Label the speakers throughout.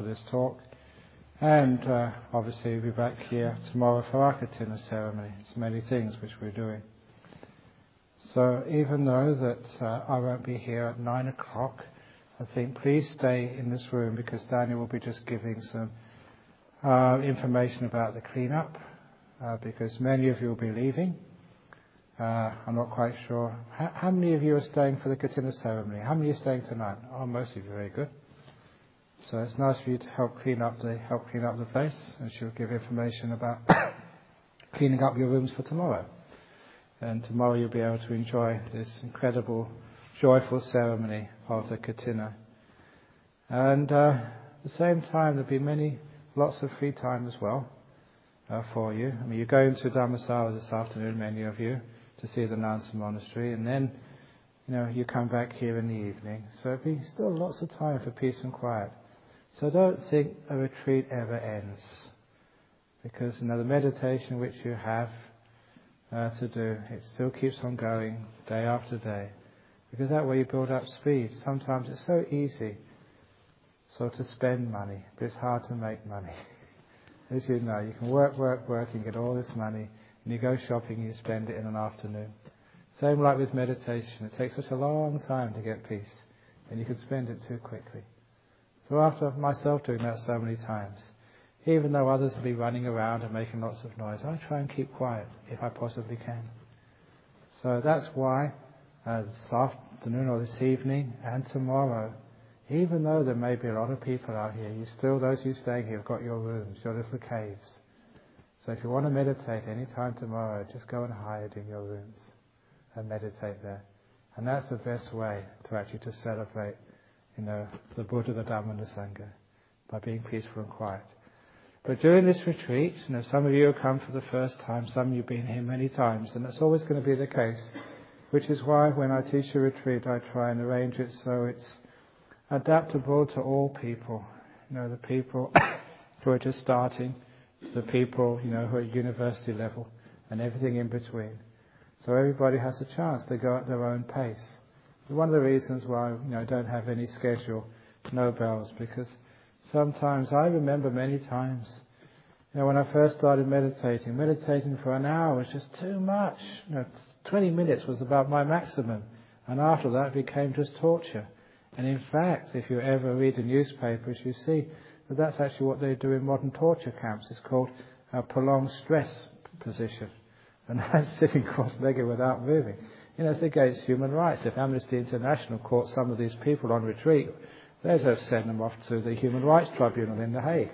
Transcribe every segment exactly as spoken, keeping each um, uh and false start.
Speaker 1: after this talk. And uh, obviously we'll be back here tomorrow for our Katina ceremony. There's many things which we're doing. So even though that uh, I won't be here at nine o'clock, I think please stay in this room because Daniel will be just giving some uh, information about the cleanup uh, because many of you will be leaving. Uh, I'm not quite sure. How, how many of you are staying for the Katina ceremony? How many are staying tonight? Oh, most of you, very good. So it's nice for you to help clean up the help clean up the place, and she'll give information about cleaning up your rooms for tomorrow. And tomorrow you'll be able to enjoy this incredible, joyful ceremony of the Katina. And uh, at the same time, there'll be many, lots of free time as well uh, for you. I mean, you're going to Dhammasala this afternoon, many of you, to see the Nansen Monastery, and then, you know, you come back here in the evening. So there'll be still lots of time for peace and quiet. So don't think a retreat ever ends, because you know the meditation which you have uh, to do, it still keeps on going day after day, because that way you build up speed. Sometimes it's so easy, so to spend money, but it's hard to make money. As you know, you can work, work, work, and get all this money, and you go shopping, you spend it in an afternoon. Same like with meditation, it takes such a long time to get peace, and you can spend it too quickly. So after myself doing that so many times, even though others will be running around and making lots of noise, I try and keep quiet if I possibly can. So that's why uh, this afternoon or this evening and tomorrow, even though there may be a lot of people out here, you still, those of you staying here, have got your rooms, your little caves. So if you want to meditate any time tomorrow, just go and hide in your rooms and meditate there. And that's the best way to actually to celebrate, you know, the Buddha, the Dhamma and the Sangha, by being peaceful and quiet. But during this retreat, you know, some of you have come for the first time, some of you have been here many times, and that's always going to be the case, which is why when I teach a retreat, I try and arrange it so it's adaptable to all people. You know, the people who are just starting, to the people, you know, who are at university level, and everything in between. So everybody has a chance to go at their own pace. One of the reasons why, you know, I don't have any schedule, no bells, because sometimes I remember many times, you know, when I first started meditating, meditating for an hour was just too much. You know, twenty minutes was about my maximum, and after that it became just torture. And in fact, if you ever read the newspapers, you see that that's actually what they do in modern torture camps. It's called a prolonged stress position, and that's sitting cross-legged without moving. You know, it's against human rights. If Amnesty International caught some of these people on retreat, they'd have sent them off to the Human Rights Tribunal in The Hague.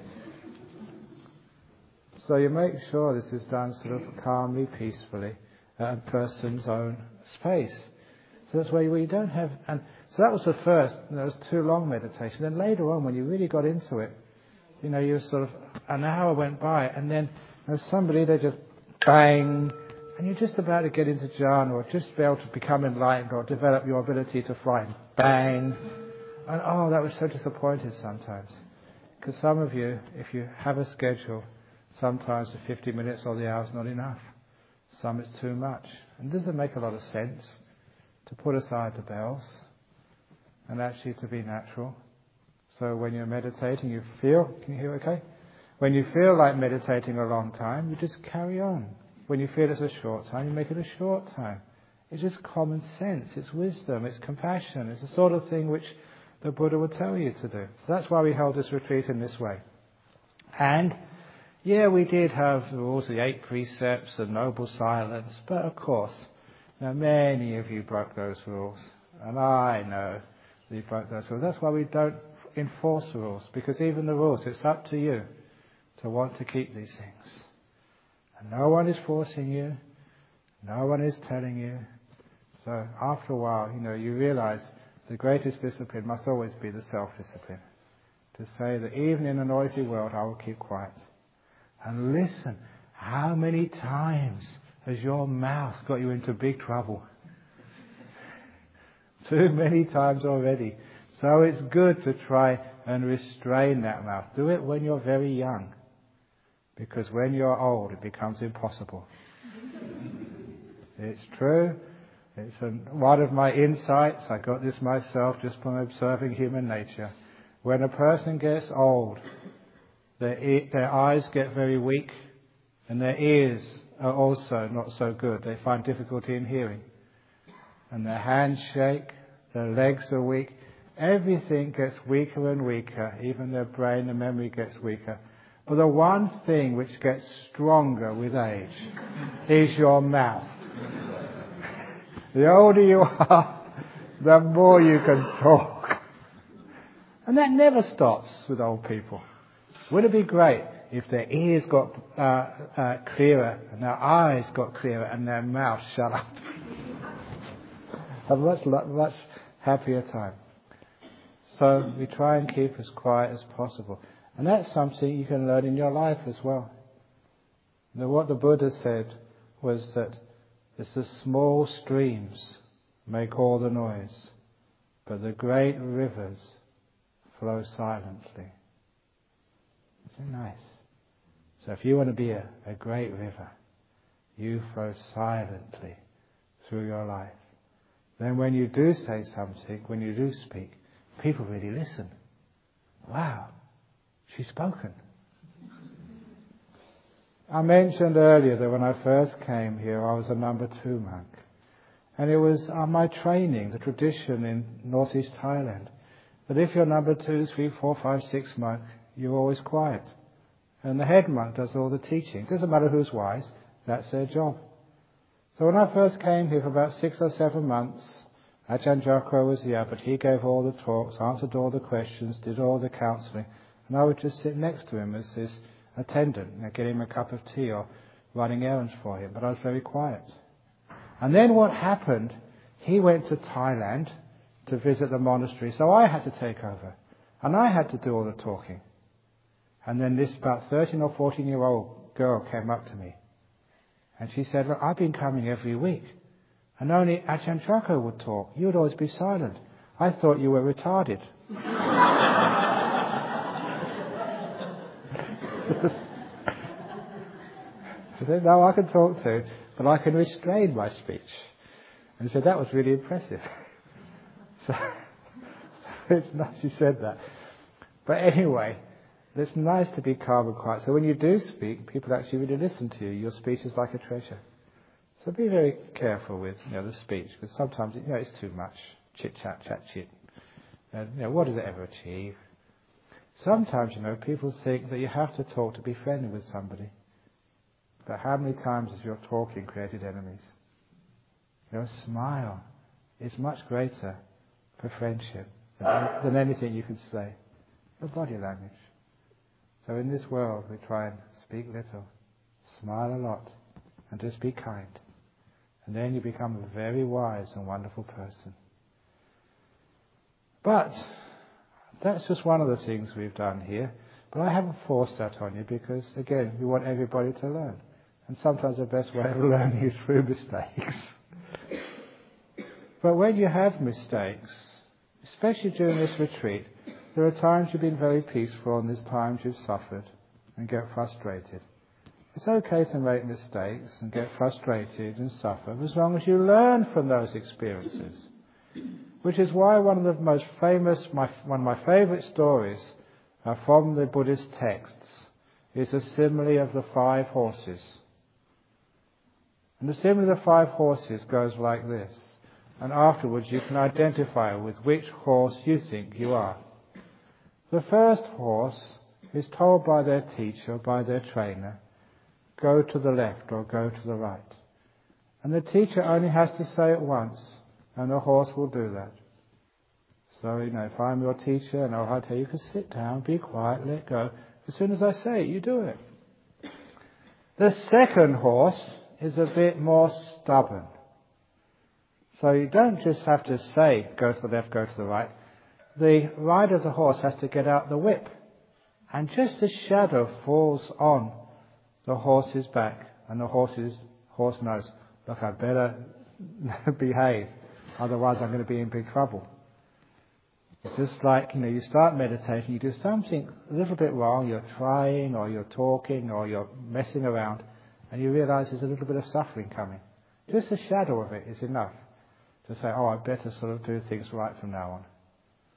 Speaker 1: So you make sure this is done sort of calmly, peacefully, at a person's own space. So that's where you, where you don't have... And so that was the first, you know, it was too long meditation. Then later on, when you really got into it, you know, you sort of... An hour went by, and then you know, somebody, they just bang... And you're just about to get into jhana or just be able to become enlightened or develop your ability to fly. And bang! And oh, that was so disappointed sometimes. Because some of you, if you have a schedule, sometimes the fifty minutes or the hour is not enough. Some it's too much. And it doesn't make a lot of sense to put aside the bells and actually to be natural. So when you're meditating, you feel, can you hear okay? When you feel like meditating a long time, you just carry on. When you feel it's a short time, you make it a short time. It's just common sense, it's wisdom, it's compassion, it's the sort of thing which the Buddha would tell you to do. So that's why we held this retreat in this way. And, yeah, we did have the rules, the eight precepts and noble silence, but of course, you know, many of you broke those rules, and I know that you broke those rules. That's why we don't enforce rules, because even the rules, it's up to you to want to keep these things. And no one is forcing you. No one is telling you. So after a while, you know, you realize the greatest discipline must always be the self-discipline. To say that even in a noisy world, I will keep quiet. And listen, how many times has your mouth got you into big trouble? Too many times already. So it's good to try and restrain that mouth. Do it when you're very young. Because when you're old, it becomes impossible. It's true. It's an, one of my insights. I got this myself just from observing human nature. When a person gets old, their, e- their eyes get very weak and their ears are also not so good. They find difficulty in hearing. And their hands shake, their legs are weak. Everything gets weaker and weaker. Even their brain, the memory gets weaker. But the one thing which gets stronger with age is your mouth. The older you are, the more you can talk. And that never stops with old people. Wouldn't it be great if their ears got uh, uh, clearer and their eyes got clearer and their mouth shut up? A much, much happier time. So we try and keep as quiet as possible. And that's something you can learn in your life as well. Now, what the Buddha said was that it's the small streams make all the noise, but the great rivers flow silently. Isn't it nice? So if you want to be a, a great river, you flow silently through your life. Then when you do say something, when you do speak, people really listen. Wow, she's spoken. I mentioned earlier that when I first came here, I was a number two monk. And it was uh, my training, the tradition in northeast Thailand, that if you're number two, three, four, five, six monk, you're always quiet. And the head monk does all the teaching. It doesn't matter who's wise, that's their job. So when I first came here for about six or seven months, Ajahn Jokro was here, but he gave all the talks, answered all the questions, did all the counselling, and I would just sit next to him as his attendant, you know, get him a cup of tea or running errands for him, but I was very quiet. And then what happened, he went to Thailand to visit the monastery, so I had to take over, and I had to do all the talking. And then this about thirteen or fourteen year old girl came up to me, and she said, look, I've been coming every week, and only Ajahn Chako would talk. You would always be silent. I thought you were retarded. I said, no, I can talk too, but I can restrain my speech. And he said, that was really impressive. So, so it's nice you said that. But anyway, it's nice to be calm and quiet. So when you do speak, people actually really listen to you. Your speech is like a treasure. So be very careful with, you know, the speech, because sometimes, you know, it's too much. Chit chat, chat chit. And, you know, what does it ever achieve? Sometimes, you know, people think that you have to talk to be friendly with somebody. But how many times has your talking created enemies? Your smile is much greater for friendship than, than anything you can say. Your body language. So in this world, we try and speak little, smile a lot, and just be kind. And then you become a very wise and wonderful person. But that's just one of the things we've done here. But I haven't forced that on you because, again, we want everybody to learn. And sometimes the best way of learning is through mistakes. But when you have mistakes, especially during this retreat, there are times you've been very peaceful and there's times you've suffered and get frustrated. It's okay to make mistakes and get frustrated and suffer as long as you learn from those experiences. Which is why one of the most famous, my, one of my favourite stories uh, from the Buddhist texts is the simile of the five horses. And the simile of the five horses goes like this. And afterwards you can identify with which horse you think you are. The first horse is told by their teacher, by their trainer, go to the left or go to the right. And the teacher only has to say it once, and the horse will do that. So, you know, if I'm your teacher and I tell you, you can sit down, be quiet, let go. As soon as I say it, you do it. The second horse is a bit more stubborn. So you don't just have to say, go to the left, go to the right. The rider of the horse has to get out the whip. And just a shadow falls on the horse's back. And the horse's, horse knows, look, I better behave. Otherwise I'm going to be in big trouble. It's just like, you know, you start meditating, you do something a little bit wrong, you're trying or you're talking or you're messing around, and you realise there's a little bit of suffering coming. Just a shadow of it is enough to say, oh, I better sort of do things right from now on.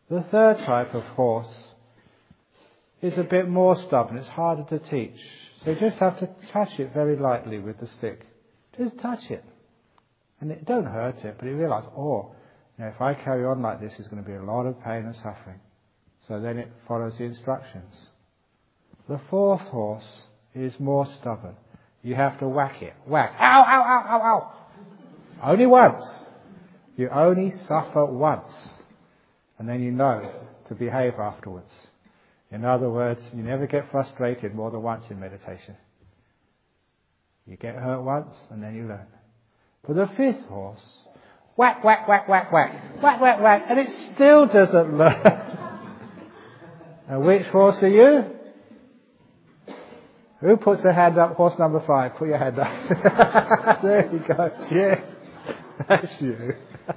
Speaker 1: The third type of horse is a bit more stubborn. It's harder to teach. So you just have to touch it very lightly with the stick. Just touch it. And it don't hurt it, but you realise, oh, you know, if I carry on like this, there's going to be a lot of pain and suffering. So then it follows the instructions. The fourth horse is more stubborn. You have to whack it. Whack. Ow, ow, ow, ow, ow. Only once. You only suffer once. And then you know to behave afterwards. In other words, you never get frustrated more than once in meditation. You get hurt once and then you learn. For the fifth horse, whack, whack, whack, whack, whack, whack, whack, whack, and it still doesn't learn. And which horse are you? Who puts their hand up? Horse number five. Put your hand up. There you go. Yeah, that's you.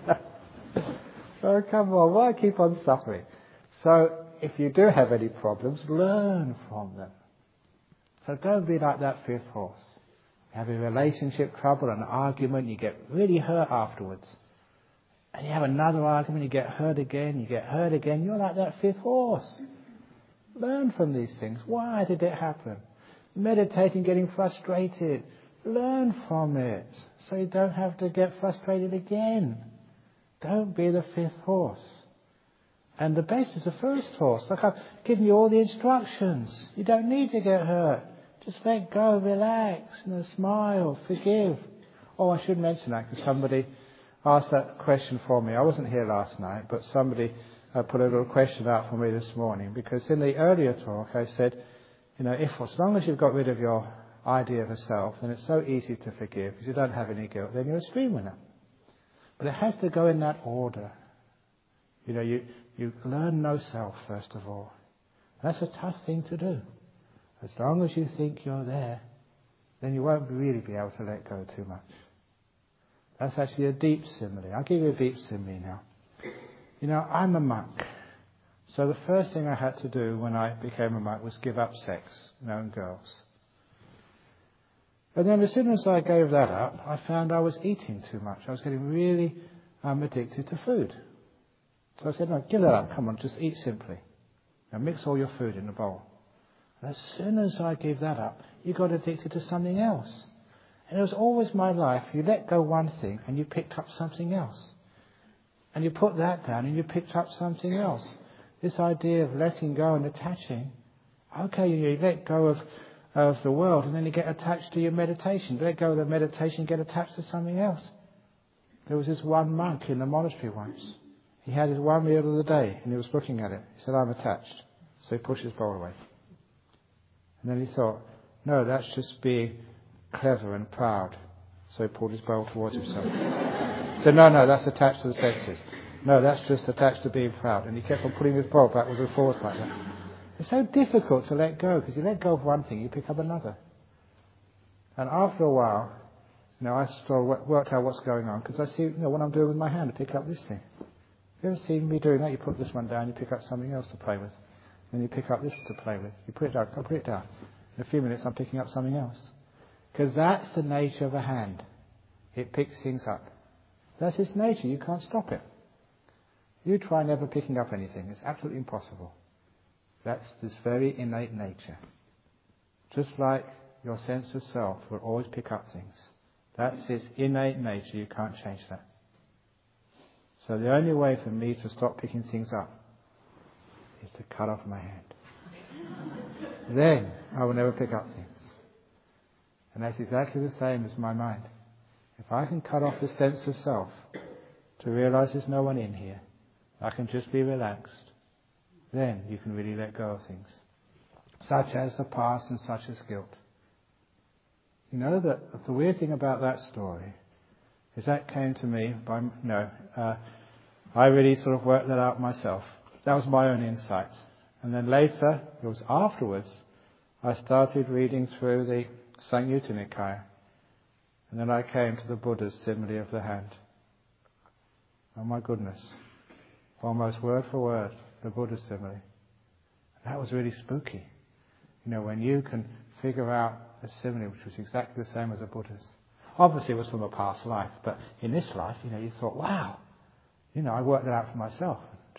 Speaker 1: Oh, come on. Why keep on suffering? So, if you do have any problems, learn from them. So don't be like that fifth horse. You have a relationship trouble, an argument, you get really hurt afterwards. And you have another argument, you get hurt again, you get hurt again. You're like that fifth horse. Learn from these things. Why did it happen? Meditating, getting frustrated. Learn from it so you don't have to get frustrated again. Don't be the fifth horse. And the best is the first horse. Like I've given you all the instructions. You don't need to get hurt. Just let go, relax, you know, smile, forgive. Oh, I should mention that because somebody asked that question for me. I wasn't here last night, but somebody uh, put a little question out for me this morning. Because in the earlier talk I said, you know, if as long as you've got rid of your idea of a self, then it's so easy to forgive because you don't have any guilt, then you're a stream winner. But it has to go in that order. You know, you, you learn no self first of all. That's a tough thing to do. As long as you think you're there, then you won't really be able to let go too much. That's actually a deep simile. I'll give you a deep simile now. You know, I'm a monk. So the first thing I had to do when I became a monk was give up sex, you know, and girls. And then as soon as I gave that up, I found I was eating too much. I was getting really um, addicted to food. So I said, no, give that up. Come on, just eat simply. Now mix all your food in a bowl. And as soon as I gave that up, you got addicted to something else. And it was always my life. You let go one thing and you picked up something else. And you put that down and you picked up something else. This idea of letting go and attaching. Okay, you let go of, of the world and then you get attached to your meditation. Let go of the meditation, get attached to something else. There was this one monk in the monastery once. He had his one meal of the day and he was looking at it. He said, I'm attached. So he pushed his bowl away. And then he thought, no, that's just being clever and proud. So he pulled his bowl towards himself. He said, no, no, that's attached to the senses. No, that's just attached to being proud. And he kept on putting his bowl backwards and forwards like that. It's so difficult to let go because you let go of one thing, you pick up another. And after a while, you know, I sort of worked out what's going on because I see, you know, what I'm doing with my hand to pick up this thing. You ever seen me doing that? You put this one down, you pick up something else to play with. Then you pick up this to play with. You put it down, put it down. In a few minutes I'm picking up something else. Because that's the nature of a hand. It picks things up. That's its nature. You can't stop it. You try never picking up anything. It's absolutely impossible. That's this very innate nature. Just like your sense of self will always pick up things. That's its innate nature. You can't change that. So the only way for me to stop picking things up is to cut off my hand. Then I will never pick up things. And that's exactly the same as my mind. If I can cut off the sense of self to realize there's no one in here, I can just be relaxed, then you can really let go of things, such as the past and such as guilt. You know that the weird thing about that story is that came to me by, no, uh, I really sort of worked that out myself. That was my own insight. And then later, it was afterwards, I started reading through the Samyutta Nikaya. And then I came to the Buddha's simile of the hand. Oh my goodness. Almost word for word, the Buddha's simile. And that was really spooky. You know, when you can figure out a simile which was exactly the same as the Buddha's. Obviously it was from a past life, but in this life, you know, you thought, wow, you know, I worked it out for myself.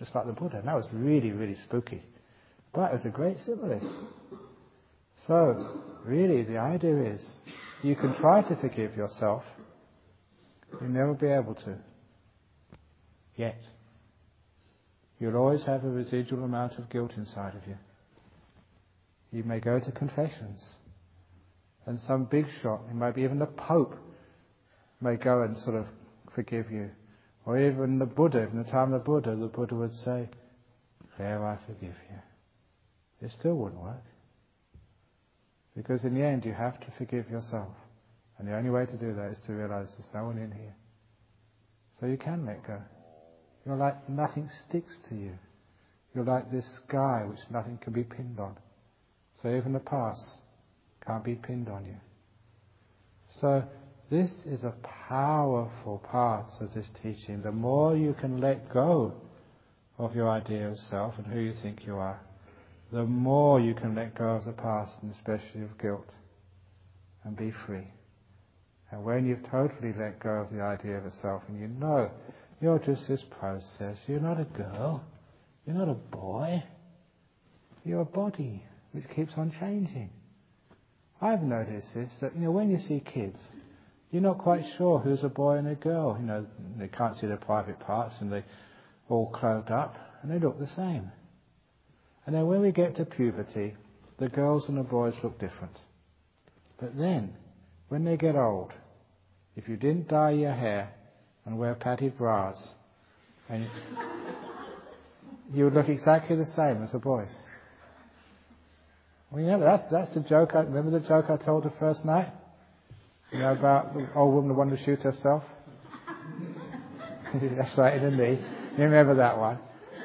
Speaker 1: just like the Buddha. And that was really, really spooky. But it was a great simile. So, really, the idea is, you can try to forgive yourself, you'll never be able to. Yet. You'll always have a residual amount of guilt inside of you. You may go to confessions, and some big shot, it might be even the Pope, may go and sort of forgive you. Or even the Buddha, in the time of the Buddha, the Buddha would say, there, I forgive you. It still wouldn't work. Because in the end, you have to forgive yourself. And the only way to do that is to realize there's no one in here. So you can let go. You're like nothing sticks to you. You're like this sky which nothing can be pinned on. So even the past can't be pinned on you. So this is a powerful part of this teaching. The more you can let go of your idea of self and who you think you are, the more you can let go of the past, and especially of guilt, and be free. And when you've totally let go of the idea of a self, and you know you're just this process, you're not a girl, you're not a boy, you're a body which keeps on changing. I've noticed this, that you know, when you see kids, you're not quite sure who's a boy and a girl. You know, they can't see their private parts, and they're all clothed up, and they look the same. And then when we get to puberty, the girls and the boys look different. But then, when they get old, if you didn't dye your hair and wear padded bras, and you would look exactly the same as the boys. Well, you know, that's, that's the joke. I, remember the joke I told the first night? You know, about the old woman who wanted to shoot herself? That's right, in the knee. You remember that one?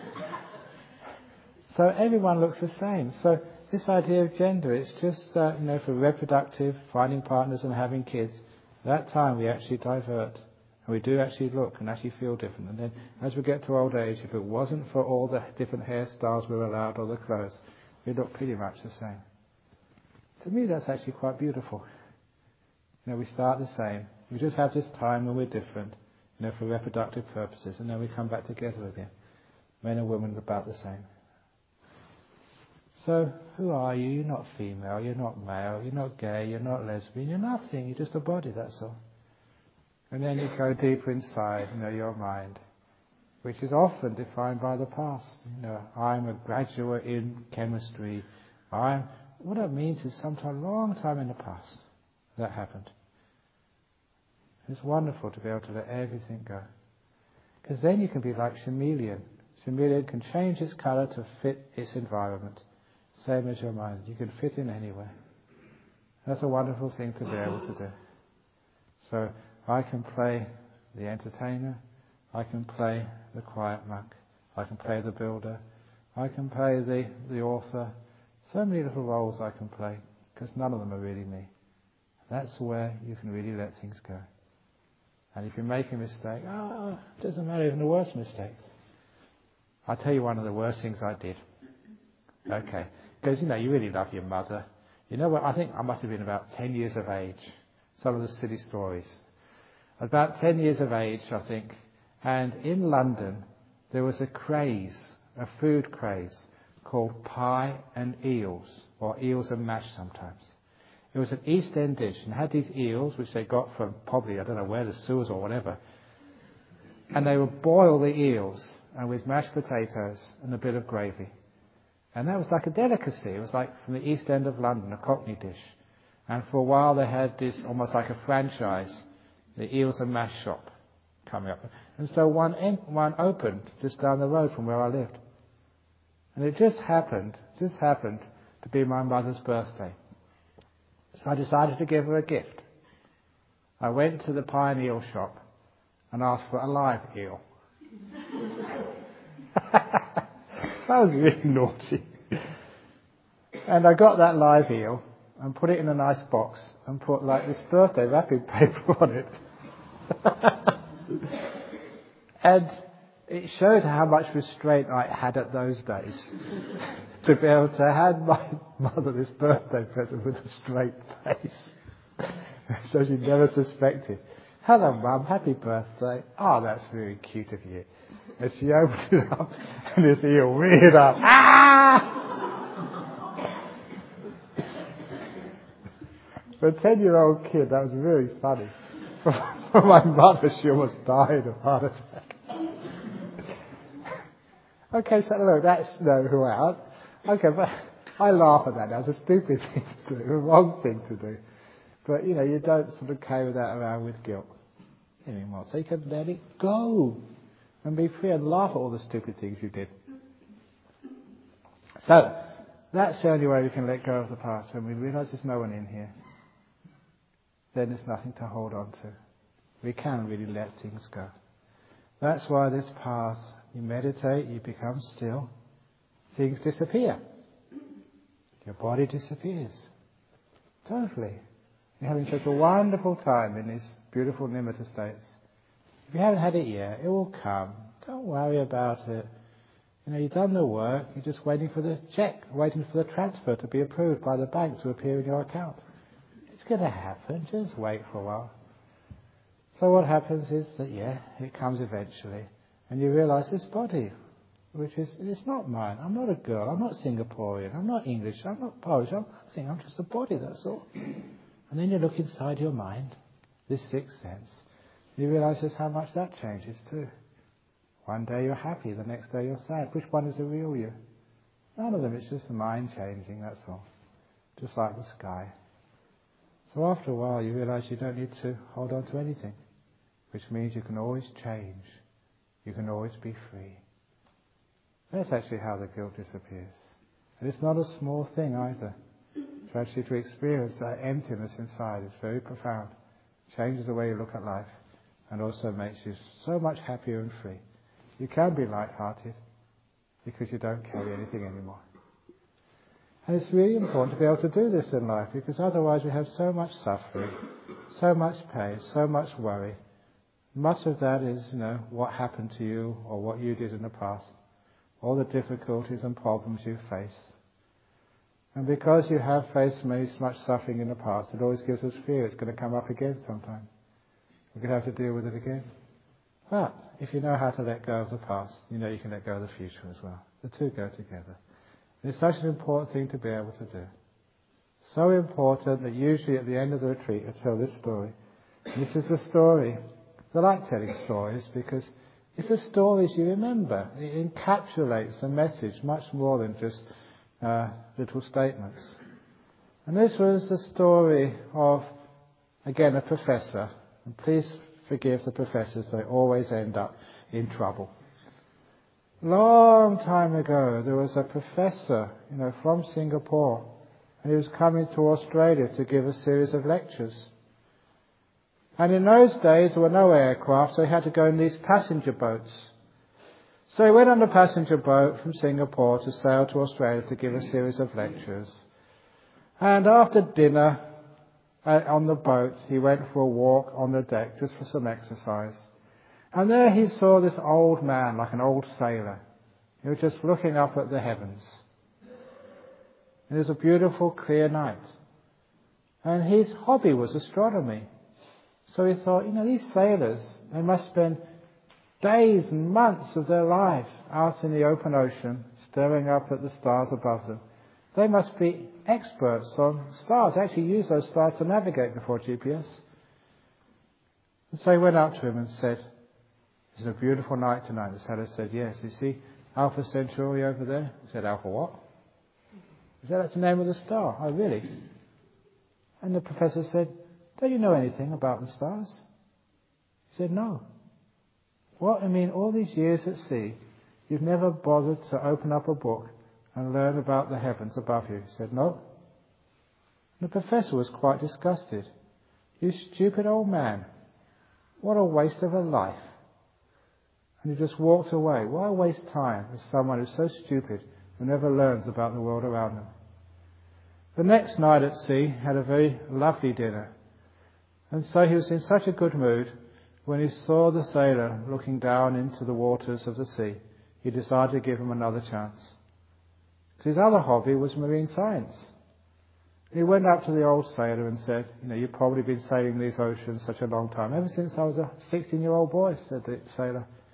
Speaker 1: So everyone looks the same. So this idea of gender, it's just, uh, you know, for reproductive, finding partners and having kids, that time we actually divert. And we do actually look and actually feel different. And then as we get to old age, if it wasn't for all the different hairstyles we were allowed or the clothes, we look pretty much the same. To me, that's actually quite beautiful. You know, we start the same. We just have this time when we're different, you know, for reproductive purposes, and then we come back together again. Men and women are about the same. So, who are you? You're not female, you're not male, you're not gay, you're not lesbian, you're nothing, you're just a body, that's all. And then you go deeper inside, you know, your mind, which is often defined by the past. You know, I'm a graduate in chemistry. I'm, what that means is sometime, long time in the past, that happened. It's wonderful to be able to let everything go. Because then you can be like chameleon. Chameleon can change its colour to fit its environment. Same as your mind. You can fit in anywhere. That's a wonderful thing to be able to do. So I can play the entertainer. I can play the quiet monk. I can play the builder. I can play the, the author. So many little roles I can play, because none of them are really me. That's where you can really let things go. And if you make a mistake, oh, it doesn't matter, even the worst mistakes. I'll tell you one of the worst things I did. Okay. Because, you know, you really love your mother. You know what, I think I must have been about ten years of age. Some of the silly stories. About ten years of age, I think. And in London, there was a craze, a food craze, called pie and eels, or eels and mash sometimes. It was an East End dish, and had these eels, which they got from probably, I don't know where, the sewers or whatever. And they would boil the eels, and with mashed potatoes and a bit of gravy. And that was like a delicacy. It was like from the East End of London, a Cockney dish. And for a while they had this almost like a franchise, the Eels and Mash shop coming up. And so one en- one opened just down the road from where I lived. And it just happened, just happened to be my mother's birthday. So I decided to give her a gift. I went to the pie and eel shop and asked for a live eel. That was really naughty. And I got that live eel and put it in a nice box and put like this birthday wrapping paper on it. And it showed how much restraint I had at those days to be able to hand my mother this birthday present with a straight face. So she never suspected. Hello, Mum, happy birthday. Oh, that's very cute of you. And she opened it up, and this eel reared up. Ah! For a ten-year-old kid, that was really funny. For, for my mother, she almost died of heart attack. Okay, so look, that's no who out. Okay, but I laugh at that. That's a stupid thing to do, a wrong thing to do. But, you know, you don't sort of carry that around with guilt anymore. So you can let it go and be free and laugh at all the stupid things you did. So, that's the only way we can let go of the past. When we realise there's no one in here, then there's nothing to hold on to. We can really let things go. That's why this path, you meditate, you become still, things disappear. Your body disappears. Totally. You're having such a wonderful time in these beautiful nimitta states. If you haven't had it yet, it will come. Don't worry about it. You know, you've done the work, you're just waiting for the check, waiting for the transfer to be approved by the bank to appear in your account. It's going to happen, just wait for a while. So what happens is that, yeah, it comes eventually. And you realise this body, which is, it's not mine. I'm not a girl, I'm not Singaporean, I'm not English, I'm not Polish, I'm nothing, I'm just a body, that's all. And then you look inside your mind, this sixth sense, you realise just how much that changes too. One day you're happy, the next day you're sad. Which one is the real you? None of them, it's just the mind changing, that's all. Just like the sky. So after a while you realise you don't need to hold on to anything, which means you can always change. You can always be free. That's actually how the guilt disappears. And it's not a small thing either. To actually to experience that emptiness inside is very profound. Changes the way you look at life and also makes you so much happier and free. You can be light-hearted because you don't carry anything anymore. And it's really important to be able to do this in life, because otherwise we have so much suffering, so much pain, so much worry. Much of that is, you know, what happened to you or what you did in the past, all the difficulties and problems you face. And because you have faced many, much suffering in the past, it always gives us fear it's going to come up again sometime. We're going to have to deal with it again. But if you know how to let go of the past, you know you can let go of the future as well. The two go together. And it's such an important thing to be able to do. So important that usually at the end of the retreat I tell this story. And this is the story. I like telling stories because it's the stories you remember. It encapsulates a message much more than just uh, little statements. And this was the story of, again, a professor. And please forgive the professors, they always end up in trouble. Long time ago, there was a professor, you know, from Singapore, and he was coming to Australia to give a series of lectures. And in those days, there were no aircraft, so he had to go in these passenger boats. So he went on a passenger boat from Singapore to sail to Australia to give a series of lectures. And after dinner, uh, on the boat, he went for a walk on the deck just for some exercise. And there he saw this old man, like an old sailor. He was just looking up at the heavens. It was a beautiful, clear night. And his hobby was astronomy. So he thought, you know, these sailors, they must spend days and months of their life out in the open ocean, staring up at the stars above them. They must be experts on stars. They actually use those stars to navigate before G P S. And so he went up to him and said, "It's a beautiful night tonight." The sailor said, "Yes." You see Alpha Centauri over there? He said, "Alpha what?" He said, "That's the name of the star." "Oh, really?" And the professor said, "Don't you know anything about the stars?" He said, "No." "What? I mean, all these years at sea, you've never bothered to open up a book and learn about the heavens above you?" He said, "No." And the professor was quite disgusted. "You stupid old man. What a waste of a life." And he just walked away. Why waste time with someone who's so stupid who never learns about the world around them? The next night at sea, had a very lovely dinner. And so he was in such a good mood, when he saw the sailor looking down into the waters of the sea, he decided to give him another chance. His other hobby was marine science. He went up to the old sailor and said, "You know, you've probably been sailing these oceans such a long time." "Ever since I was a sixteen-year-old boy," said the sailor.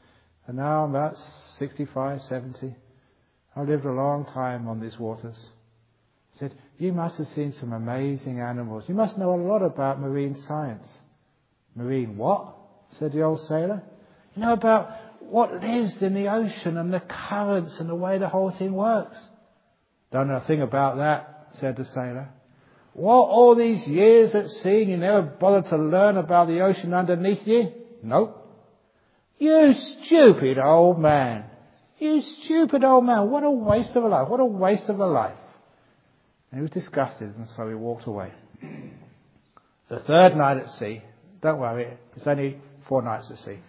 Speaker 1: And now I'm about sixty-five, seventy. I've lived a long time on these waters. He said, you must have seen some amazing animals. You must know a lot about marine science. Marine what? Said the old sailor. You know about what lives in the ocean and the currents and the way the whole thing works. Don't know a thing about that, said the sailor. What, all these years at sea and you never bothered to learn about the ocean underneath you? Nope. You stupid old man. You stupid old man. What a waste of a life. What a waste of a life. And he was disgusted, and so he walked away. The third night at sea, don't worry, it's only four nights at sea.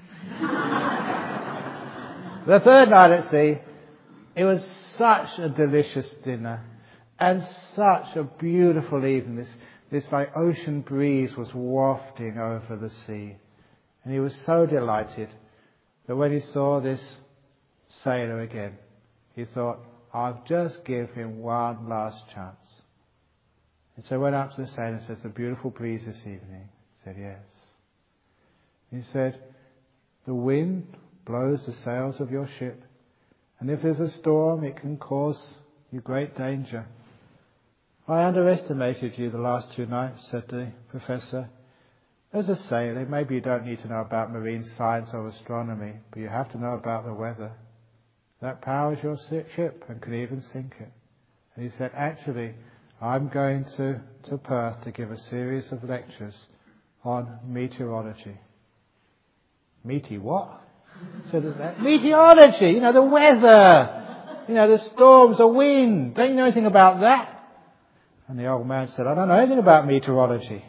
Speaker 1: The third night at sea, it was such a delicious dinner and such a beautiful evening. This, this like ocean breeze was wafting over the sea. And he was so delighted that when he saw this sailor again, he thought, I'll just give him one last chance. And so he went up to the sailor and said, it's a beautiful breeze this evening. He said, yes. He said, the wind blows the sails of your ship, and if there's a storm, it can cause you great danger. I underestimated you the last two nights, said the professor. As a sailor, maybe you don't need to know about marine science or astronomy, but you have to know about the weather. That powers your ship and can even sink it. And he said, actually, I'm going to, to Perth to give a series of lectures on meteorology. Meti what? So there's that. Meteorology, you know, the weather, you know, the storms, the wind. Don't you know anything about that? And the old man said, I don't know anything about meteorology.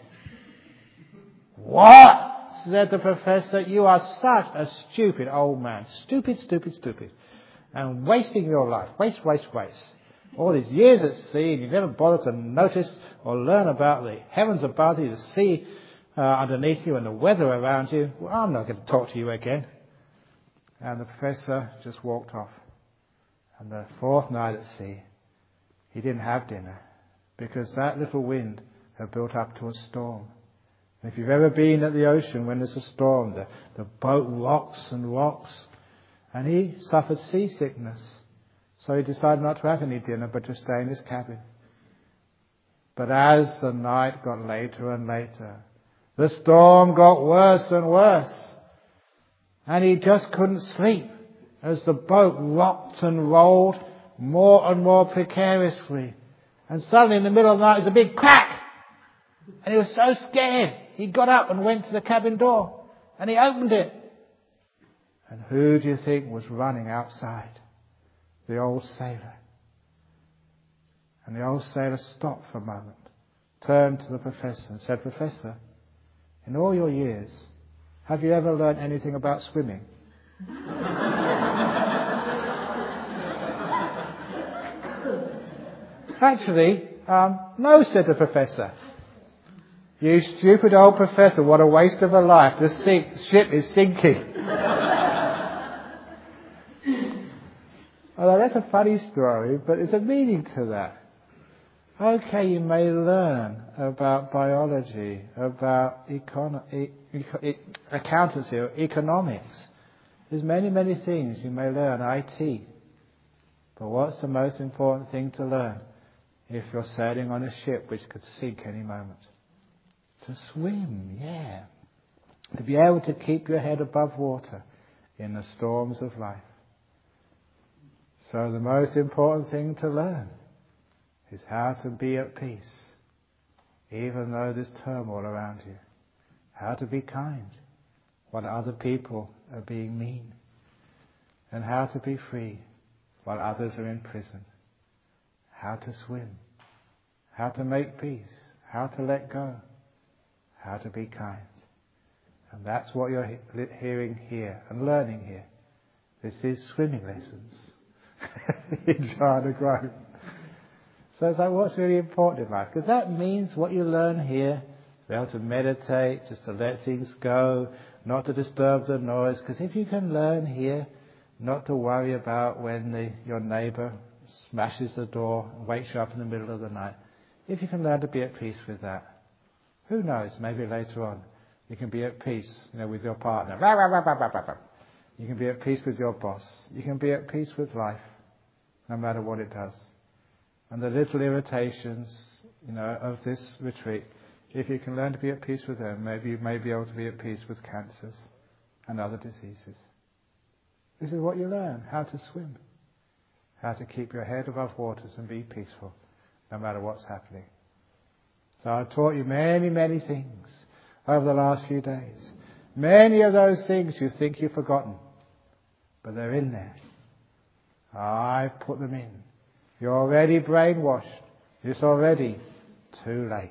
Speaker 1: What? Said the professor, you are such a stupid old man. Stupid, stupid, stupid. And wasting your life. Waste, waste, waste. All these years at sea, and you never bothered to notice or learn about the heavens above you, the sea uh, underneath you, and the weather around you. Well, I'm not going to talk to you again. And the professor just walked off. And the fourth night at sea, he didn't have dinner, because that little wind had built up to a storm. And if you've ever been at the ocean when there's a storm, the, the boat rocks and rocks. And he suffered seasickness. So he decided not to have any dinner, but to stay in his cabin. But as the night got later and later, the storm got worse and worse. And he just couldn't sleep as the boat rocked and rolled more and more precariously. And suddenly in the middle of the night, there was a big crack. And he was so scared, he got up and went to the cabin door. And he opened it. And who do you think was running outside? The old sailor. And the old sailor stopped for a moment, turned to the professor and said, Professor, in all your years, have you ever learned anything about swimming? Actually, um, no, said the professor. You stupid old professor, what a waste of a life. The sink, ship is sinking. Although that's a funny story, but there's a meaning to that. Okay, you may learn about biology, about econo- e- e- accountancy or economics. There's many, many things you may learn, I T. But what's the most important thing to learn if you're sailing on a ship which could sink any moment? To swim, yeah. To be able to keep your head above water in the storms of life. So the most important thing to learn is how to be at peace, even though there's turmoil around you. How to be kind while other people are being mean. And how to be free while others are in prison. How to swim. How to make peace. How to let go. How to be kind. And that's what you're he- hearing here and learning here. This is swimming lessons. In Jhana Grove. So it's like what's really important in life? Because that means what you learn here, to be able to meditate, just to let things go, not to disturb the noise. Because if you can learn here not to worry about when the, your neighbour smashes the door and wakes you up in the middle of the night, if you can learn to be at peace with that, who knows, maybe later on you can be at peace, you know, with your partner. You can be at peace with your boss. You can be at peace with life, no matter what it does. And the little irritations, you know, of this retreat, if you can learn to be at peace with them, maybe you may be able to be at peace with cancers and other diseases. This is what you learn, how to swim, how to keep your head above waters and be peaceful, no matter what's happening. So I taught you many, many things over the last few days. Many of those things you think you've forgotten, but they're in there. I've put them in. You're already brainwashed. It's already too late.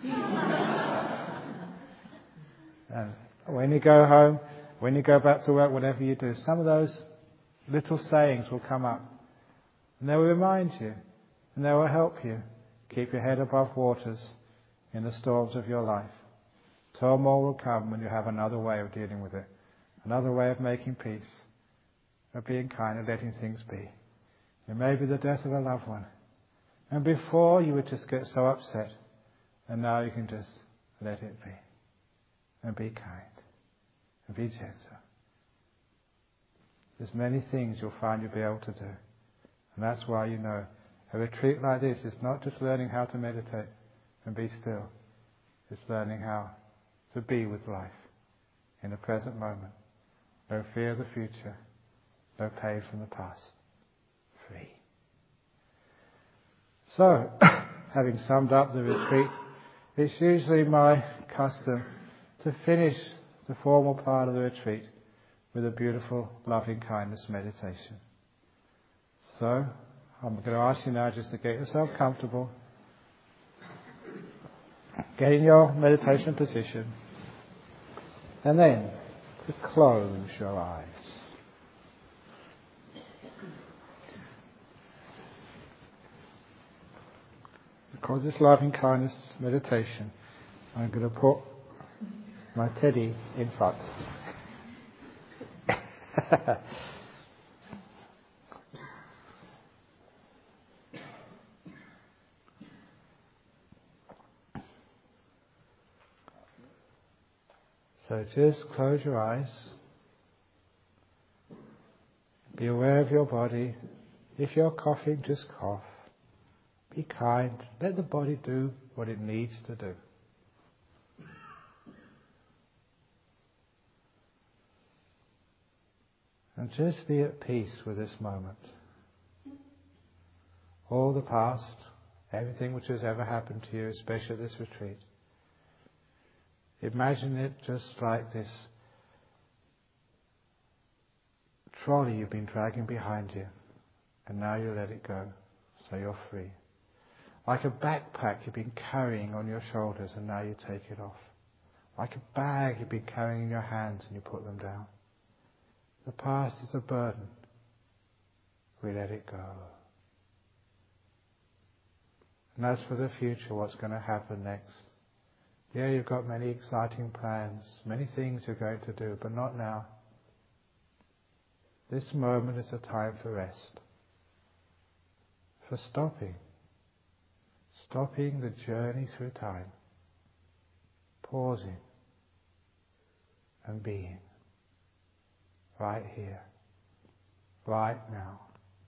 Speaker 1: And when you go home, when you go back to work, whatever you do, some of those little sayings will come up. And they will remind you. And they will help you keep your head above waters in the storms of your life. Turmoil will come when you have another way of dealing with it. Another way of making peace. Of being kind and letting things be. It may be the death of a loved one. And before you would just get so upset. And now you can just let it be. And be kind. And be gentle. There's many things you'll find you'll be able to do. And that's why you know a retreat like this is not just learning how to meditate and be still. It's learning how to be with life in the present moment. No fear of the future. No pain from the past. Free. So, having summed up the retreat, it's usually my custom to finish the formal part of the retreat with a beautiful loving kindness meditation. So, I'm going to ask you now just to get yourself comfortable. Get in your meditation position. And then to close your eyes. Because this loving kindness meditation, I'm going to put my teddy in front. So just close your eyes. Be aware of your body. If you're coughing, just cough. Be kind. Let the body do what it needs to do. And just be at peace with this moment. All the past, everything which has ever happened to you, especially at this retreat. Imagine it just like this trolley you've been dragging behind you, and now you let it go, so you're free. Like a backpack you've been carrying on your shoulders, and now you take it off. Like a bag you've been carrying in your hands, and you put them down. The past is a burden. We let it go. And as for the future, what's going to happen next? Yeah, you've got many exciting plans, many things you're going to do, but not now. This moment is a time for rest, for stopping, stopping the journey through time, pausing and being, right here, right now.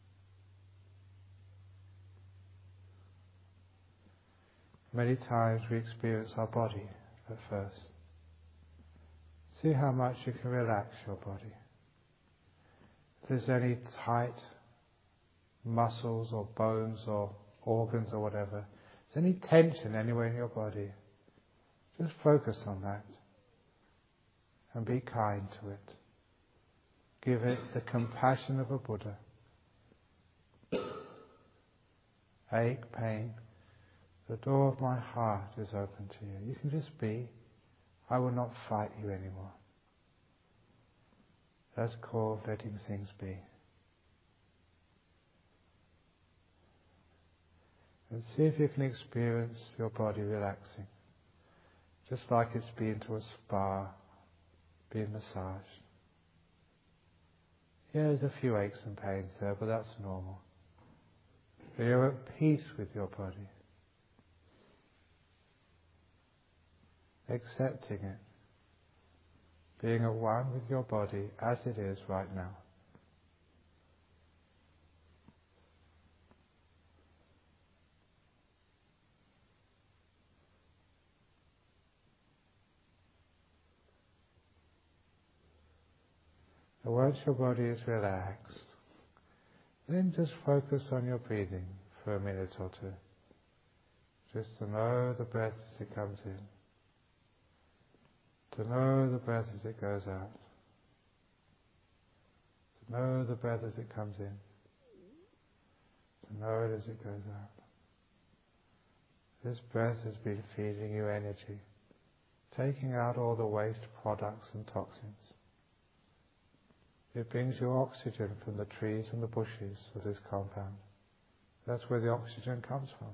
Speaker 1: Many times we experience our body at first. See how much you can relax your body. If there's any tight muscles or bones or organs or whatever, if there's any tension anywhere in your body, just focus on that and be kind to it. Give it the compassion of a Buddha. Ache, pain. The door of my heart is open to you. You can just be. I will not fight you anymore. That's called letting things be. And see if you can experience your body relaxing. Just like it's been to a spa, being massaged. Yeah, there's a few aches and pains there, but that's normal. But you're at peace with your body. Accepting it. being at one with your body as it is right now. And once your body is relaxed, then just focus on your breathing for a minute or two. Just to know the breath as it comes in. To know the breath as it goes out. To know the breath as it comes in. To know it as it goes out. This breath has been feeding you energy, taking out all the waste products and toxins. It brings you oxygen from the trees and the bushes of this compound. That's where the oxygen comes from.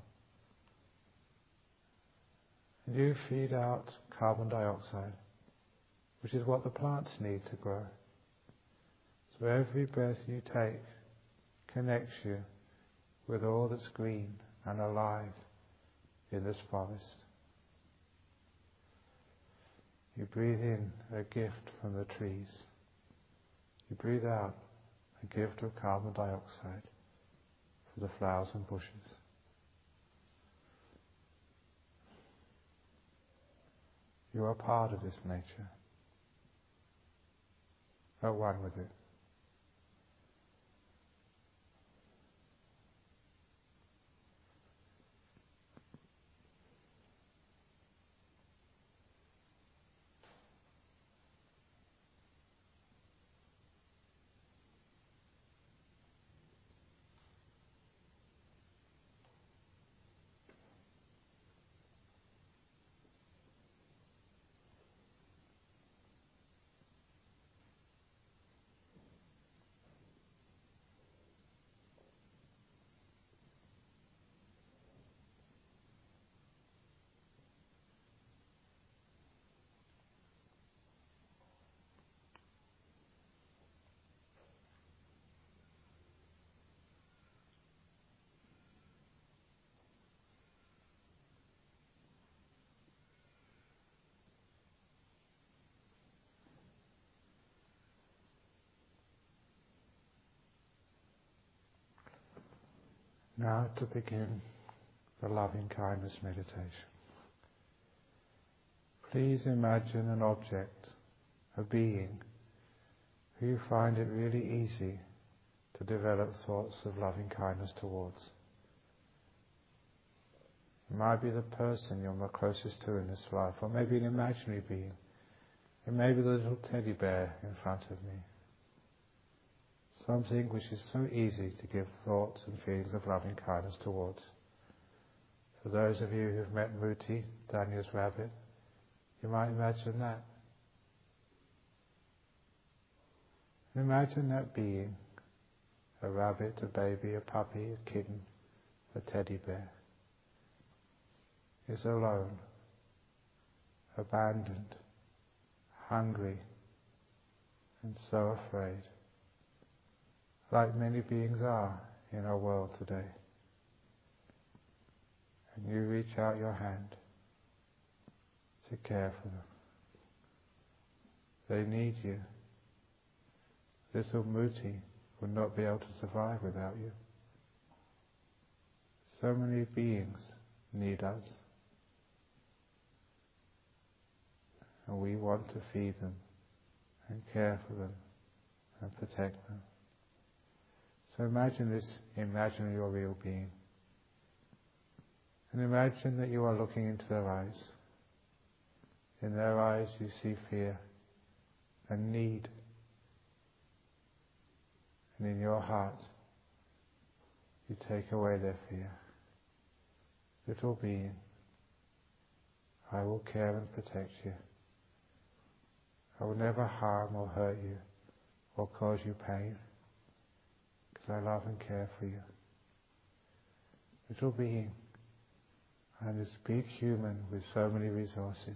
Speaker 1: And you feed out carbon dioxide, which is what the plants need to grow. So every breath you take connects you with all that's green and alive in this forest. You breathe in a gift from the trees. You breathe out a gift of carbon dioxide for the flowers and bushes. You are part of this nature, at one with it. Now to begin the loving kindness meditation. Please imagine an object, a being, who you find it really easy to develop thoughts of loving kindness towards. It might be the person you're most closest to in this life, or maybe an imaginary being. It may be the little teddy bear in front of me. Something which is so easy to give thoughts and feelings of loving kindness towards. For those of you who've met Muti, Daniel's rabbit, you might imagine that. Imagine that being, a rabbit, a baby, a puppy, a kitten, a teddy bear, is alone, abandoned, hungry, and so afraid, like many beings are in our world today. And you reach out your hand to care for them. They need you. Little Muti would not be able to survive without you. So many beings need us. And we want to feed them and care for them and protect them. So imagine this imaginary or real being. And imagine that you are looking into their eyes. In their eyes you see fear and need. And in your heart you take away their fear. Little being, I will care and protect you. I will never harm or hurt you or cause you pain, because I love and care for you. Little being, I'm this big human with so many resources.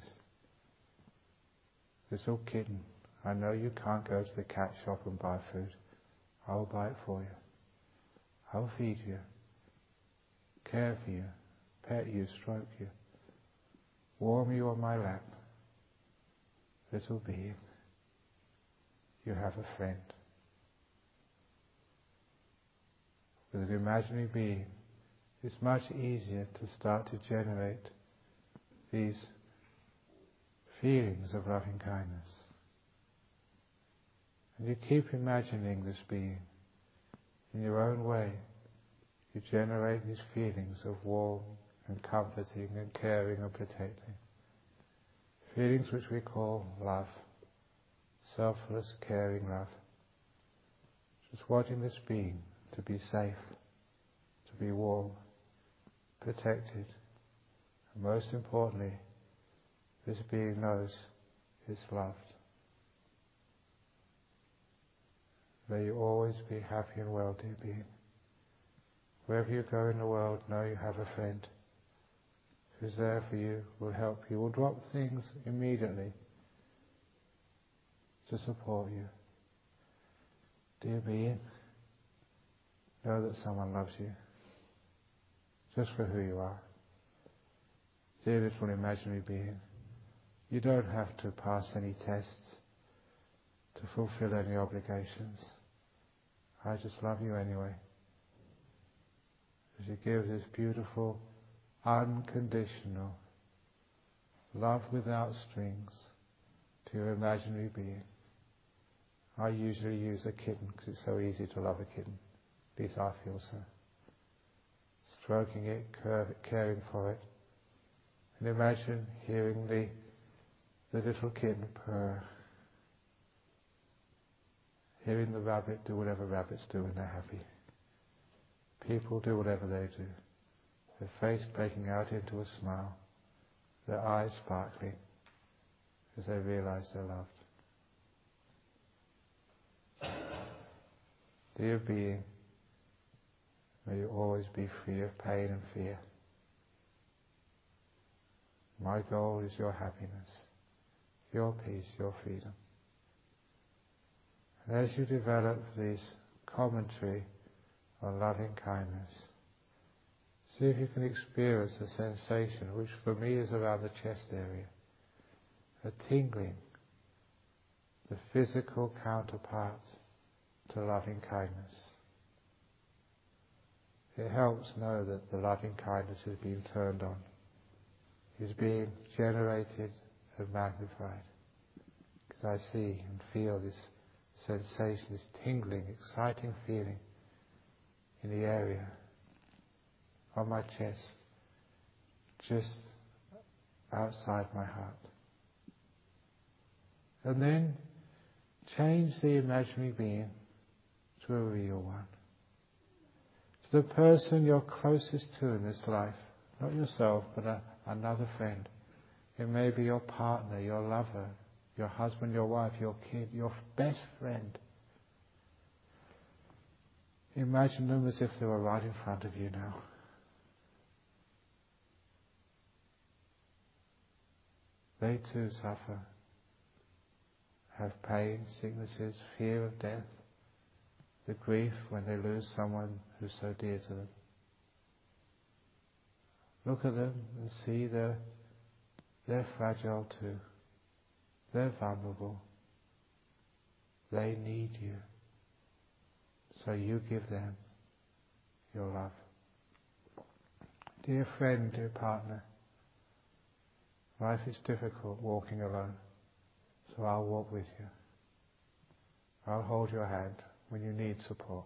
Speaker 1: Little kitten, I know you can't go to the cat shop and buy food. I'll buy it for you. I'll feed you, care for you, pet you, stroke you, warm you on my lap. Little being, you have a friend. With an imaginary being, it's much easier to start to generate these feelings of loving kindness. And you keep imagining this being. In your own way, you generate these feelings of warm and comforting and caring and protecting. Feelings which we call love. Selfless, caring love. Just wanting this being to be safe, to be warm, protected, and most importantly, this being knows it's loved. May you always be happy and well, dear being. Wherever you go in the world, know you have a friend who's there for you, will help you, will drop things immediately to support you. Dear being, know that someone loves you, just for who you are. Dear little imaginary being, you don't have to pass any tests to fulfill any obligations. I just love you anyway. As you give this beautiful, unconditional love without strings to your imaginary being. I usually use a kitten because it's so easy to love a kitten. At least I feel so. Stroking it, caring for it. And imagine hearing the, the little kitten purr. Hearing the rabbit do whatever rabbits do when they're happy. People do whatever they do. Their face breaking out into a smile. Their eyes sparkling as they realize they're loved. Dear being, may you always be free of pain and fear. My goal is your happiness, your peace, your freedom. And as you develop this commentary on loving kindness, see if you can experience a sensation which for me is around the chest area, a tingling, the physical counterpart to loving kindness. It helps know that the loving kindness is being turned on, is being generated and magnified. Because I see and feel this sensation, this tingling, exciting feeling in the area on my chest, just outside my heart. And then change the imaginary being to a real one. To the person you're closest to in this life, not yourself, but a, another friend. It may be your partner, your lover, your husband, your wife, your kid, your best friend. Imagine them as if they were right in front of you now. They too suffer, have pain, sicknesses, fear of death, the grief when they lose someone who's so dear to them. Look at them and see they're, they're fragile too. They're vulnerable. They need you. So you give them your love. Dear friend, dear partner, life is difficult walking alone, so I'll walk with you. I'll hold your hand when you need support.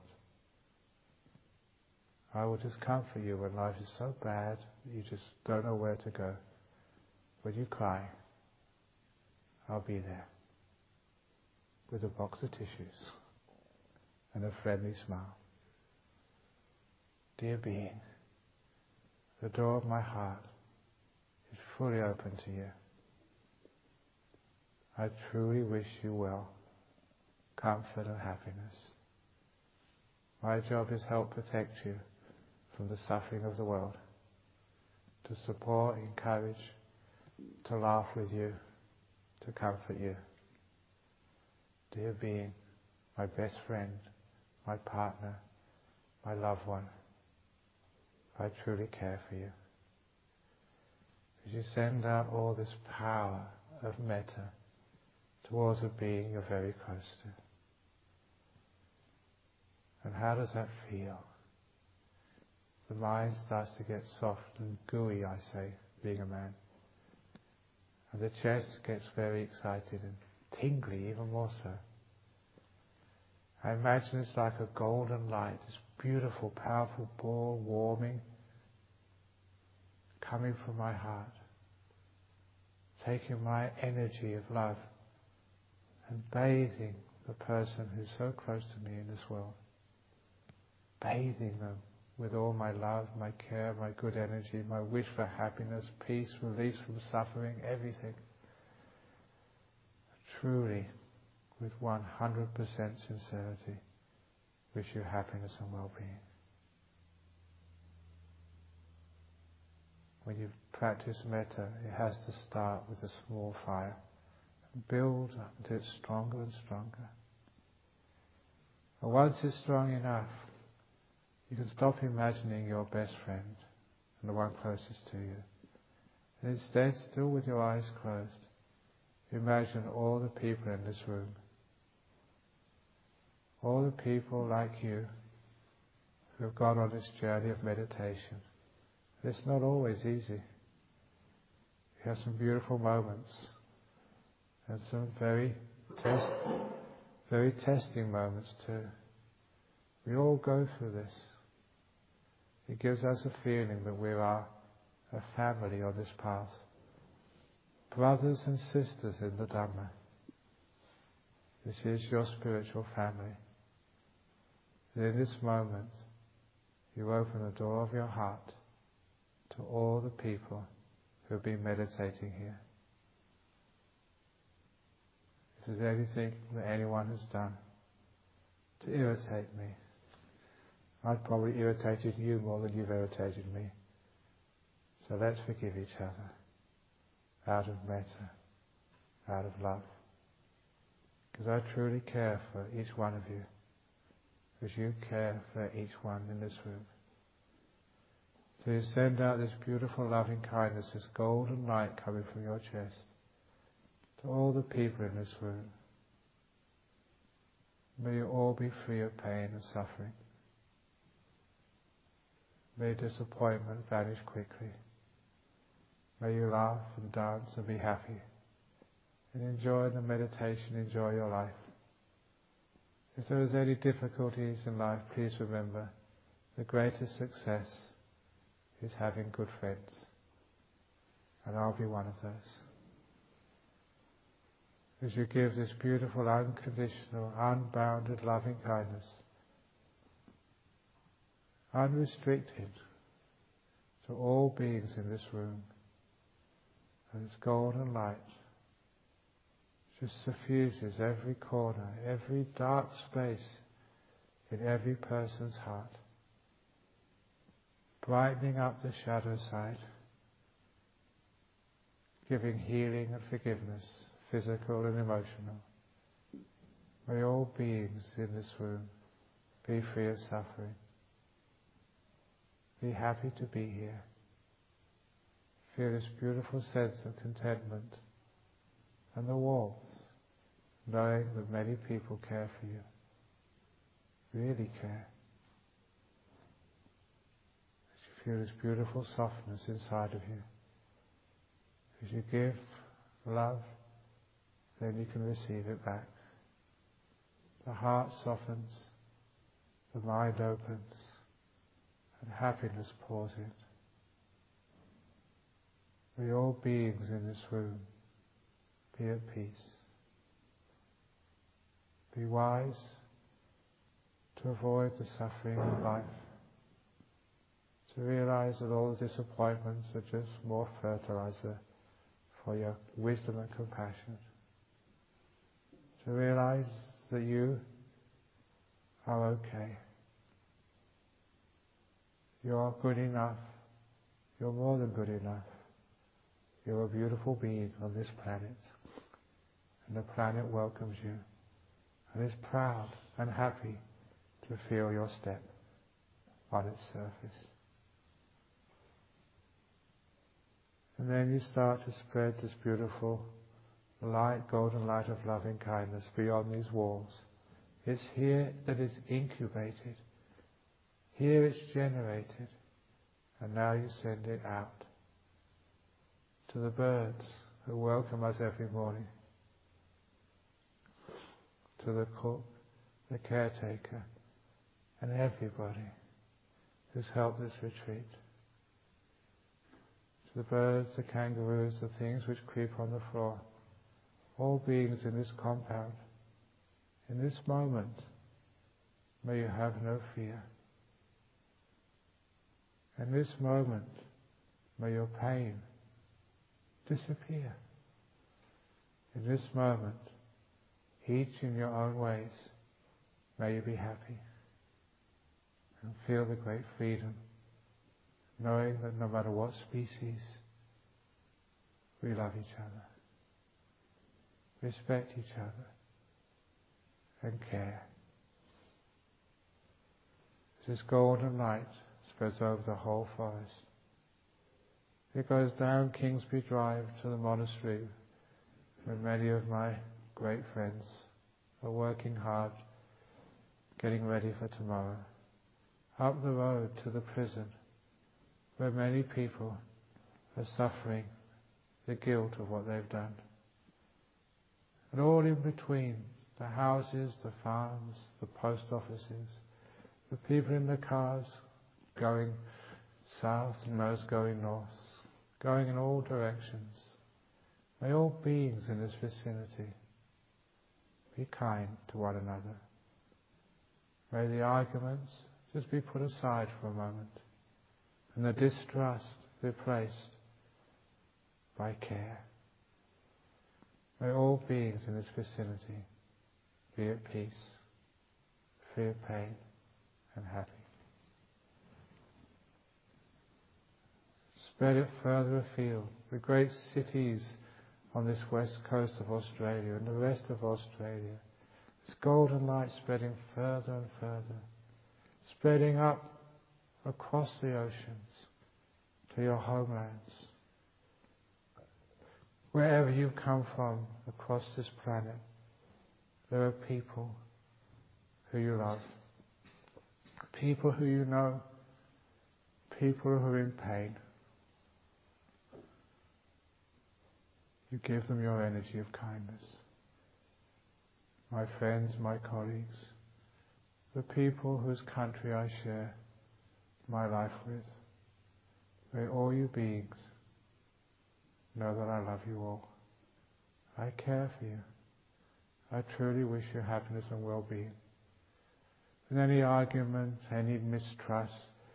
Speaker 1: I will just comfort you when life is so bad that you just don't know where to go. When you cry, I'll be there with a box of tissues and a friendly smile. Dear being, the door of my heart is fully open to you. I truly wish you well, comfort and happiness. My job is help protect you from the suffering of the world, to support, encourage, to laugh with you, to comfort you. Dear being, my best friend, my partner, my loved one, I truly care for you. As you send out all this power of metta towards a being you're very close to. And how does that feel? The mind starts to get soft and gooey, I say, being a man. And the chest gets very excited and tingly, even more so. I imagine it's like a golden light, this beautiful, powerful ball warming, coming from my heart, taking my energy of love and bathing the person who's so close to me in this world, bathing them with all my love, my care, my good energy, my wish for happiness, peace, release from suffering, everything. Truly, with one hundred percent sincerity, wish you happiness and well-being. When you practice metta, it has to start with a small fire and build up until it's stronger and stronger. And once it's strong enough, you can stop imagining your best friend and the one closest to you. And instead, still with your eyes closed, imagine all the people in this room. All the people like you who have gone on this journey of meditation. It's not always easy. You have some beautiful moments and some very test, very testing moments too. We all go through this. It gives us a feeling that we are a family on this path, brothers and sisters in the Dhamma. This is your spiritual family. And in this moment, you open the door of your heart to all the people who have been meditating here. If there's anything that anyone has done to irritate me, I've probably irritated you more than you've irritated me. So let's forgive each other out of metta, out of love. Because I truly care for each one of you, as you care for each one in this room. So you send out this beautiful loving kindness, this golden light coming from your chest, to all the people in this room. May you all be free of pain and suffering. May disappointment vanish quickly. May you laugh and dance and be happy. And enjoy the meditation, enjoy your life. If there is any difficulties in life, please remember the greatest success is having good friends. And I'll be one of those. As you give this beautiful, unconditional, unbounded loving kindness, unrestricted, to all beings in this room, and this golden light just suffuses every corner, every dark space in every person's heart, brightening up the shadow side, giving healing and forgiveness, physical and emotional. May all beings in this room be free of suffering. Be happy to be here. Feel this beautiful sense of contentment and the warmth, knowing that many people care for you, really care. As you feel this beautiful softness inside of you. As you give love, then you can receive it back. The heart softens, the mind opens, and happiness pours in. May all beings in this room be at peace. Be wise to avoid the suffering of life. To realize that all the disappointments are just more fertilizer for your wisdom and compassion. To realize that you are okay. You are good enough. You're more than good enough. You're a beautiful being on this planet. And the planet welcomes you and is proud and happy to feel your step on its surface. And then you start to spread this beautiful light, golden light of loving kindness beyond these walls It's here that is incubated. Here it's generated. And now you send it out to the birds who welcome us every morning, to the cook, the caretaker, and everybody who's helped this retreat. To the birds, the kangaroos, the things which creep on the floor, all beings in this compound, in this moment, may you have no fear. In this moment, may your pain disappear. In this moment, each in your own ways, may you be happy and feel the great freedom, knowing that no matter what species, we love each other, respect each other, and care. This golden light spreads over the whole forest. It goes down Kingsby Drive to the monastery, where many of my great friends are working hard, getting ready for tomorrow. Up the road to the prison, where many people are suffering the guilt of what they've done. And all in between, the houses, the farms, the post offices, the people in the cars going south and those going north, going in all directions. May all beings in this vicinity be kind to one another. May the arguments just be put aside for a moment, and the distrust replaced by care. May all beings in this vicinity be at peace, free of pain, and happy. Spread it further afield, the great cities on this west coast of Australia and the rest of Australia. This golden light spreading further and further, spreading up across the oceans to your homelands. Wherever you come from across this planet, there are people who you love, people who you know, people who are in pain. You give them your energy of kindness. My friends, my colleagues, the people whose country I share my life with, may all you beings know that I love you all. I care for you. I truly wish you happiness and well-being. And any argument, any mistrust,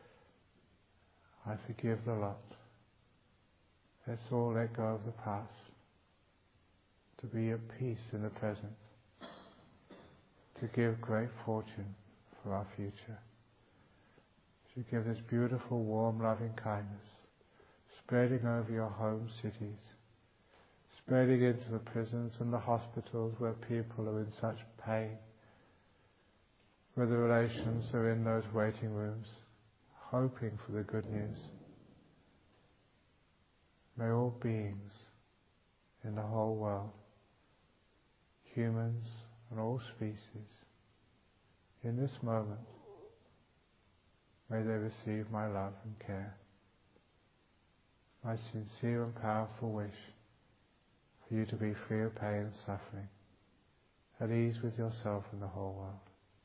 Speaker 1: I forgive the lot. Let's all let go of the past, to be at peace in the present, to give great fortune for our future, to give this beautiful, warm, loving kindness, spreading over your home cities, spreading into the prisons and the hospitals where people are in such pain, where the relations are in those waiting rooms, hoping for the good news. May all beings in the whole world, humans and all species, in this moment, may they receive my love and care. My sincere and powerful wish for you to be free of pain and suffering, at ease with yourself and the whole world.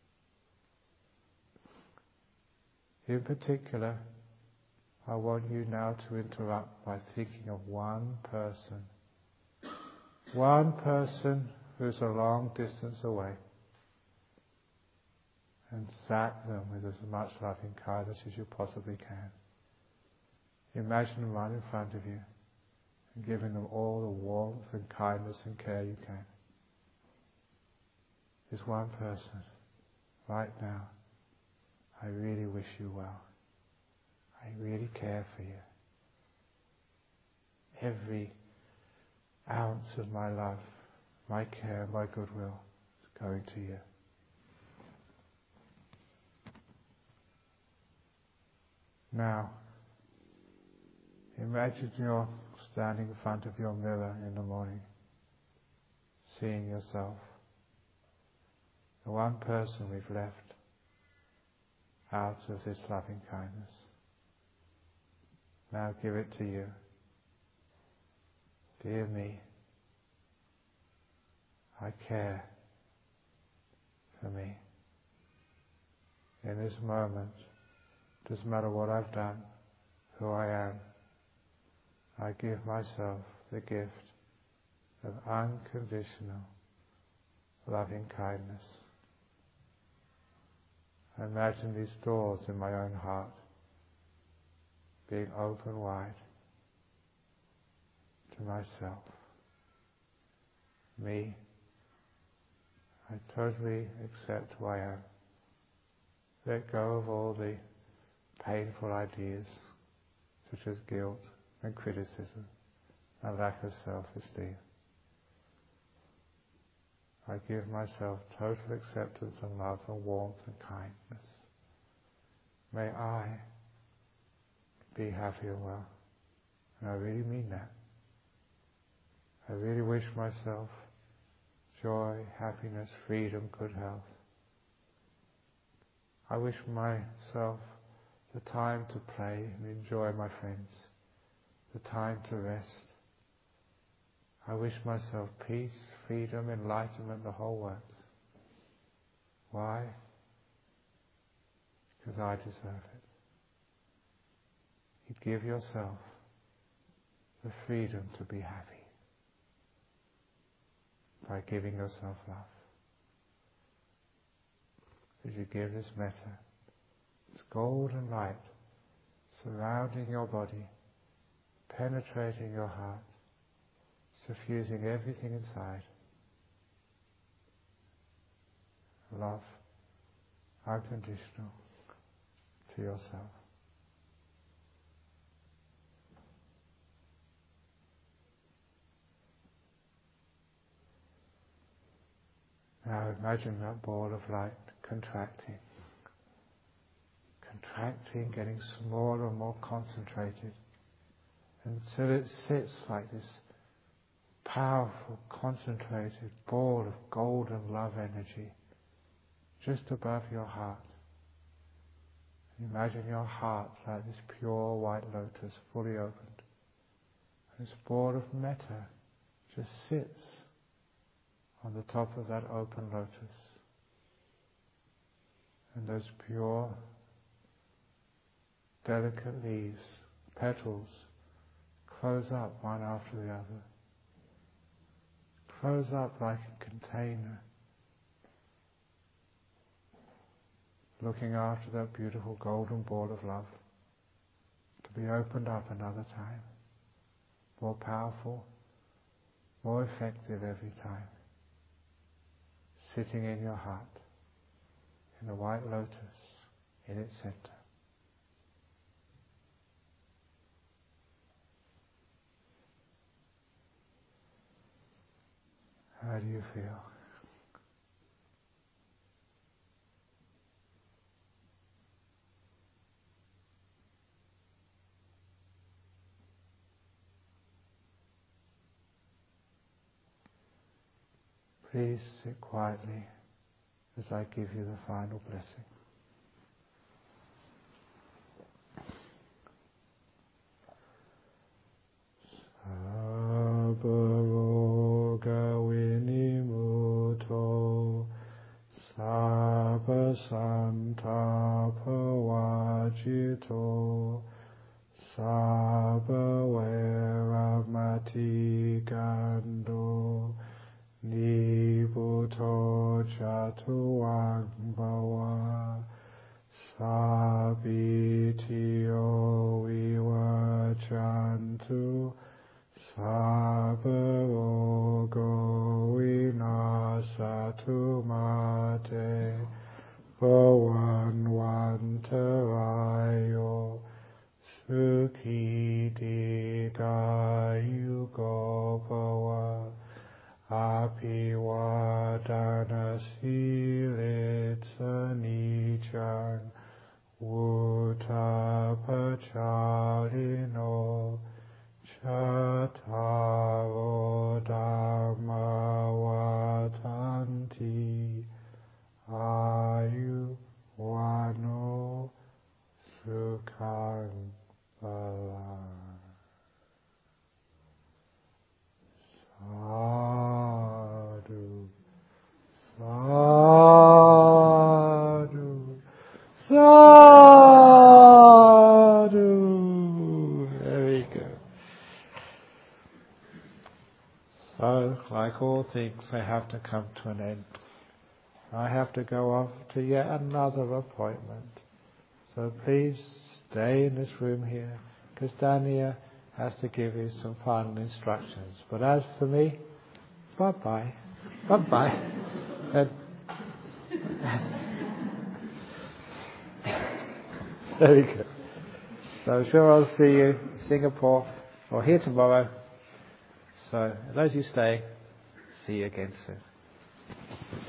Speaker 1: In particular, I want you now to interrupt by thinking of one person, one person who's a long distance away, and zap them with as much loving kindness as you possibly can. Imagine them right in front of you and giving them all the warmth and kindness and care you can. This one person, right now, I really wish you well. I really care for you. Every ounce of my love, my care, my goodwill is going to you. Now, imagine you're standing in front of your mirror in the morning, seeing yourself. the one person we've left out of this loving kindness. Now give it to you. Dear me, I care for me. In this moment, doesn't matter what I've done, who I am, I give myself the gift of unconditional loving kindness. I imagine these doors in my own heart being open wide to myself. Me, I totally accept who I am. Let go of all the painful ideas such as guilt and criticism and lack of self-esteem. I give myself total acceptance and love and warmth and kindness. May I be happy and well. And I really mean that. I really wish myself joy, happiness, freedom, good health. I wish myself the time to play and enjoy my friends, the time to rest. I wish myself peace, freedom, enlightenment, the whole works. Why? Because I deserve it. You give yourself the freedom to be happy by giving yourself love. As you give this metta, it's golden light surrounding your body, penetrating your heart, suffusing everything inside. Love, unconditional, to yourself. Now imagine that ball of light contracting, contracting, getting smaller and more concentrated, until it sits like this powerful, concentrated ball of golden love energy just above your heart. Imagine your heart like this pure white lotus, fully opened. And this ball of metta just sits on the top of that open lotus. And those pure, delicate leaves, petals, close up one after the other. Close up like a container, looking after that beautiful golden ball of love, to be opened up another time, more powerful, more effective every time, sitting in your heart, in the white lotus, in its center. How do you feel? Please sit quietly as I give you the final blessing. Sabbaroga vinimuto, sabba santapa vajito, sabba veramati gando, Nibuto chatuang bhava, sabitio vivachantu, sabbarogo vinasatu mate, bhavanvantarayo, sukhi dikayugo bhava, Abhivadana silitsa nichang Uttapacharino Chattaro Dhamma Vatanti So, like all things, they have to come to an end. I have to go off to yet another appointment. So please stay in this room here, because Dania has to give you some final instructions. But as for me, bye-bye. Bye-bye. And very good. So I'm sure I'll see you in Singapore or here tomorrow. So those who stay, see you again soon.